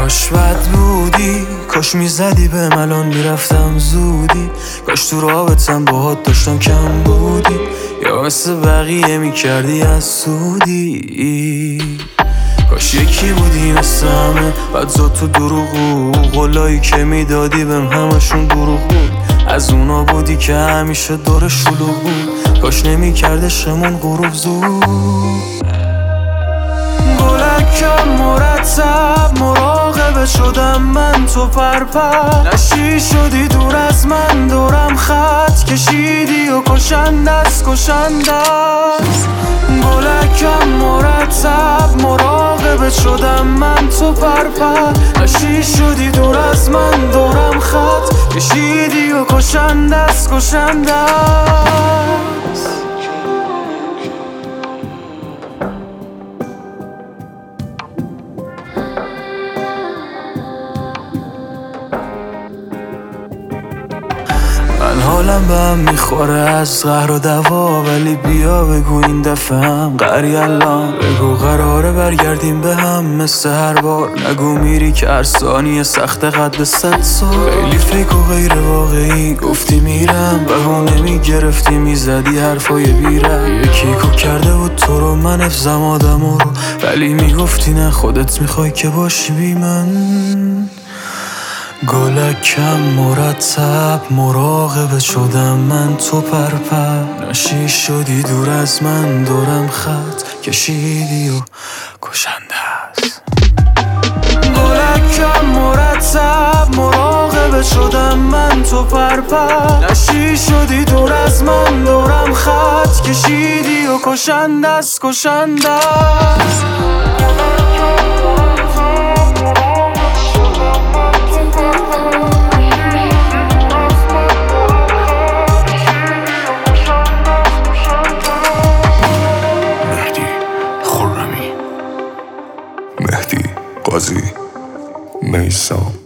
کاش بد بودی، کاش میزدی به الان میرفتم زودی، کاش تو رابطم باهات داشتم کم بودی، یا مثل بقیه میکردی از سودی. کاش یکی بودی مثل همه، بعد زاد تو دروغو، قولایی که میدادی بهم همشون دروغ بود. از اونا بودی که همیشه دور شلوغ بود، کاش نمیکردشمون غروب زود. گلکم مرتب مراقبه شدم من تو پرپر، نشی شدی دور از من، دورم خط کشیدی و کشنده است کشنده است. گلکم مرتب مراقبه شدم من تو پرپر، نشی شدی دور از من، دورم خط کشیدی و کشنده است کشنده است. من حالم به هم میخوره از قهر و دوا، ولی بیا بگو این دفعه هم قری الان، بگو قراره برگردیم به هم مثل هر بار، نگو میری که هر ثانیه سخت قد 100 سال. خیلی فیک و غیر واقعی گفتی میرم، بهونه میگرفتی میزدی حرفای بیره، یکی کو کرده بود تو رو من افزم آدمو رو، ولی میگفتی نه خودت میخوای که باشی بی من. گلکم مرتب مراقبه شدم من تو پرپر، نشی شدی دور از من، دورم خط کشیدی و کشنده است. گلکم مرتب مراقبه شدم من تو پرپر، نشی شدی دور از من، دورم خط کشیدی و کشنده است کشنده است. مهدی قاضی میثم